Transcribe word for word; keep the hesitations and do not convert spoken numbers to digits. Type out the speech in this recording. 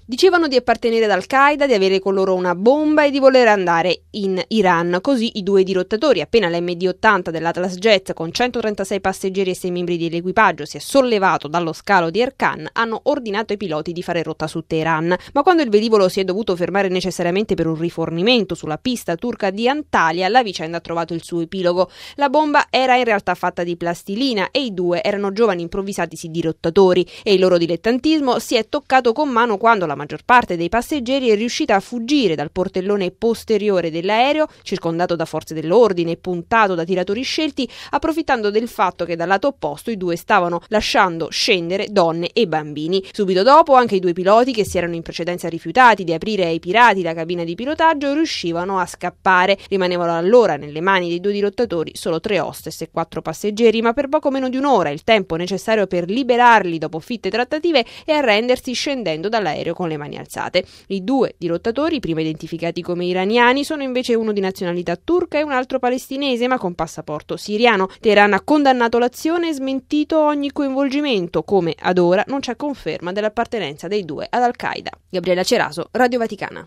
Dicevano di appartenere ad Al-Qaeda, di avere con loro una bomba e di voler andare in Iran. Così i due dirottatori, appena l'emme di ottanta dell'Atlas Jet con centotrentasei passeggeri e sei membri dell'equipaggio si è sollevato dallo scalo di Erkan, hanno ordinato ai piloti di fare rotta su Teheran. Ma quando il velivolo si è dovuto fermare necessariamente per un rifornimento sulla pista turca di Antalya, la vicenda ha trovato il suo epilogo. La bomba era in realtà fatta di plastilina e i due erano giovani improvvisatisi dirottatori e il loro dilettantismo si è toccato con mano quando la maggior parte dei passeggeri è riuscita a fuggire dal portellone posteriore dell'aereo, circondato da forze dell'ordine e puntato da tiratori scelti, approfittando del fatto che dal lato opposto i due stavano lasciando scendere donne e bambini. Subito dopo anche i due piloti, che si erano in precedenza rifiutati di aprire ai pirati la cabina di pilotaggio, riuscivano a scappare. Rimanevano allora nelle mani dei due dirottatori solo tre hostess e quattro passeggeri, ma per poco meno di un'ora, il tempo necessario per liberarli dopo fitte trattative e arrendersi scendendo dall'aereo con le mani alzate. I due dirottatori, prima identificati come iraniani, sono invece uno di nazionalità turca e un altro palestinese, ma con passaporto siriano. Teheran ha condannato l'azione e smentito ogni coinvolgimento, come ad ora non c'è conferma dell'appartenenza dei due ad Al-Qaeda. Gabriella Ceraso, Radio Vaticana.